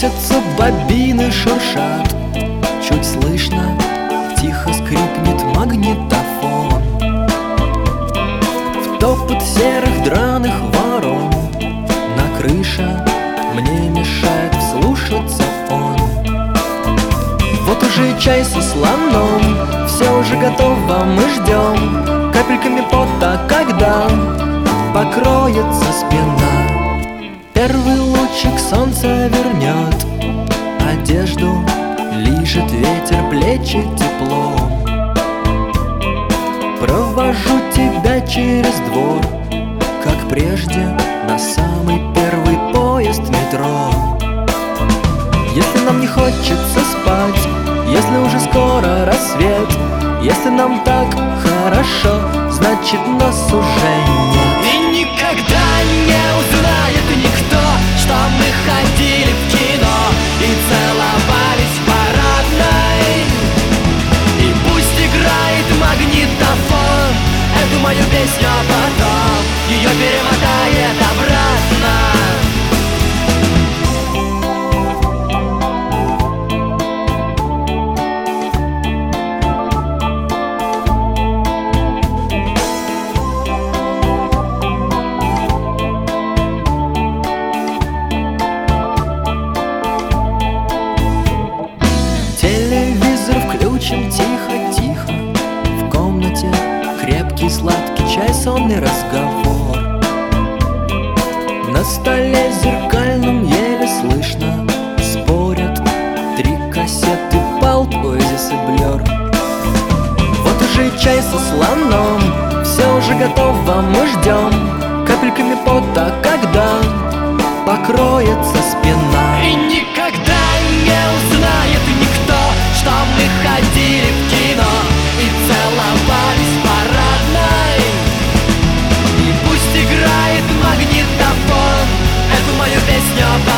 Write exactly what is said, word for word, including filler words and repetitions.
Крутятся бобины, шуршат, чуть слышно, тихо скрипнет магнитофон. В топот серых драных ворон на крыше мне мешает вслушаться он. Вот уже чай со слоном, все уже готово, мы ждем капельками пота, когда покроется спина. Первый лучик солнца вернет одежду, лижет ветер плечи тепло. Провожу тебя через двор, как прежде, на самый первый поезд метро. Если нам не хочется спать, если уже скоро рассвет, если нам так хорошо, значит нас уже нет. И никогда не узнает никто, что мы ходили в кино и целовались в парадной. И пусть играет магнитофон эту мою песню, а потом ее перемотает обратно. Телевизор включим тихо-тихо, в комнате крепкий сладкий чай, сонный разговор. На столе зеркальном еле слышно спорят три кассеты Pulp, Oasis и Blur. Вот уже чай со слоном, все уже готово, мы ждем капельками пота, когда покроется спина. И никогда не узнает никто, что мы ходили в кино и целовались в парадной. И пусть играет магнитофон эту мою песню.